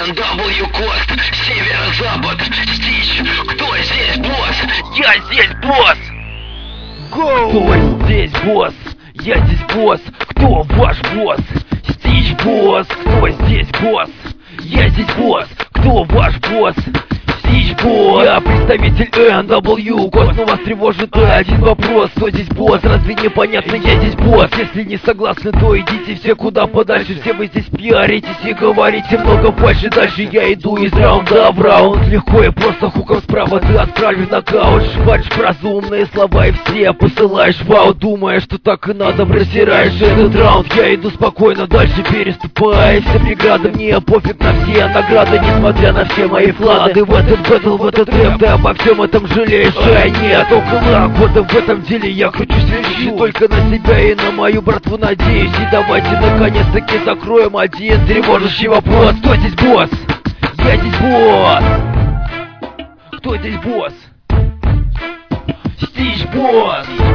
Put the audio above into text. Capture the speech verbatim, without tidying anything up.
эн дабл ю Кост, северо-запад, Стич, кто здесь босс? Я здесь босс! Go! Кто здесь босс? Я здесь босс. Кто ваш босс? Стич босс. Кто здесь босс? Я здесь босс. Кто ваш босс? Стич босс. Я представитель эн дабл ю Кост, но вас тревожит один вопрос: кто здесь босс? Разве непонятно, я здесь босс? Если не согласны, то идите все куда подальше. Все вы здесь пиаритесь и говорите много больше. Дальше я иду из раунда в раунд. Легко и просто хуком справа ты отправишь нокаут. Шваришь фразы, умные слова и все посылаешь в аут. Думая, что так и надо, просираешь этот раунд. Я иду спокойно, дальше переступая все преграды. Мне пофиг на все награды, несмотря на все мои вклады в этот бэтл, в этот рэп. Ты обо всем этом жалеешь, а нет, около года в этом деле я кручусь лишь только на себя и на мою братву надеюсь. И давайте наконец-таки закроем один тревожащий вопрос: кто здесь босс? Я здесь босс. Кто здесь босс? Стич босс.